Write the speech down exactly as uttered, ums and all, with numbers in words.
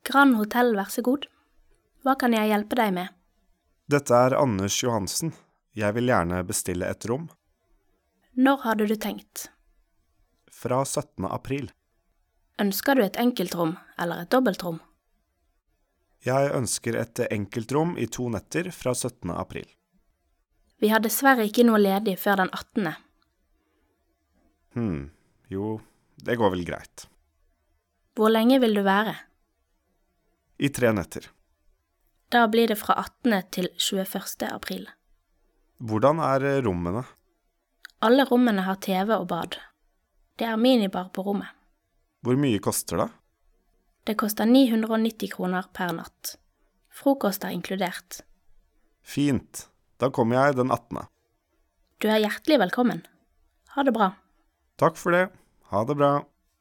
Grand Hotel, vær så god. Hva kan jeg hjelpe deg med? Dette er Anders Johansen. Jeg vil gjerne bestille et rom. Når hadde du tenkt? Fra syttende april. Ønsker du et enkeltrom eller et dobbeltrom? Jeg ønsker et enkeltrom i to netter fra syttende april. Vi har dessverre ikke noe ledig før den attende. Hm, jo, det går vel greit. Hvor lenge vil du være? I tre netter. Da blir det fra attende til tjueførste april. Hvordan er rommene? Alle rommene har T V og bad. Det er minibar på rommet. Hvor mye koster det? Det koster ni hundre og nitti kroner per natt. Frokost er inkludert. Fint. Da kommer jeg den attende. Du er hjertelig velkommen. Ha det bra. Takk for det. Ha det bra.